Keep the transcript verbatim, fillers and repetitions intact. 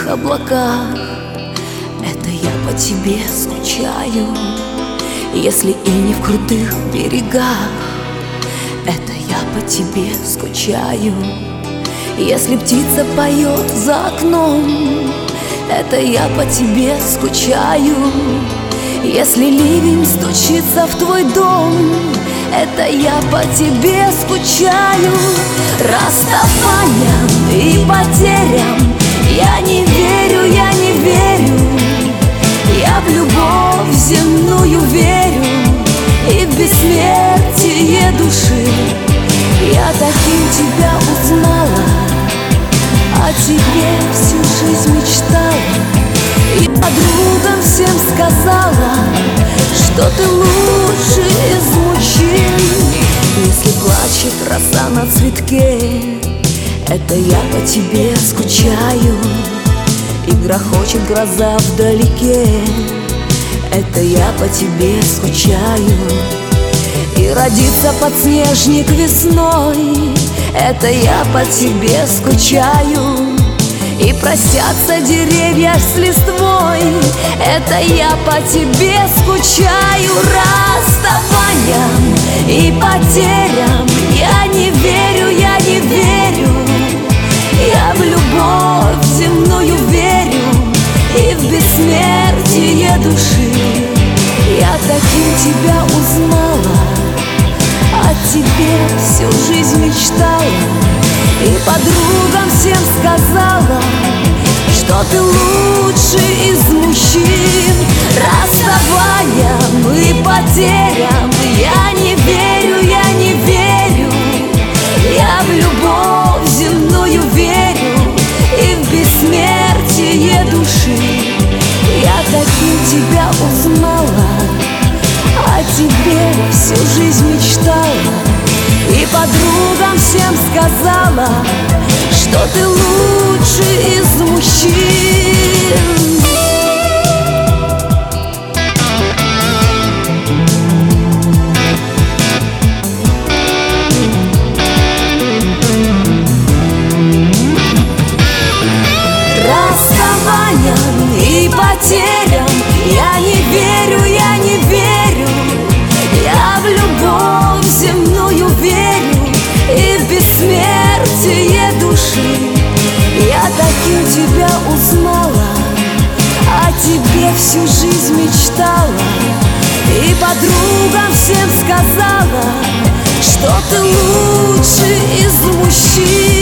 синих облаках. Это я по тебе скучаю. Если и не в крутых берегах, это я по тебе скучаю. Если птица поет за окном, это я по тебе скучаю. Если ливень стучится в твой дом, это я по тебе скучаю. Расставаниям и потерям я не верю, я не верю. Я в любовь земную верю и в бессмертие души. Я таким тебя узнала, о тебе всю жизнь мечтала. И подругам всем сказала, что ты лучший из мужчин. Если плачет роса на цветке, это я по тебе скучаю. И грохочет гроза вдалеке, это я по тебе скучаю. И родится подснежник весной, это я по тебе скучаю. И простятся деревья с листвой, это я по тебе скучаю. Расставаниям и потерям я не верю, я не верю. Я в любовь земную верю и в бессмертие души. Я таким тебя узнала, о тебе всю жизнь мечтала. И подругам всем сказала, что ты лучший из мужчин. Расставаниям и потерям я не верю, я не верю. Я в любовь земную верю и в бессмертие души. Я таким тебя узнала, о тебе всю жизнь мечтала. И подругам всем сказала, что ты лучший из мужчин. Расставаниям и потерям я не верю, я не верю. Я в любовь земную верю и в бессмертие души. Я таким тебя узнала, о тебе всю жизнь мечтала. И подругам всем сказала, что ты лучший из мужчин.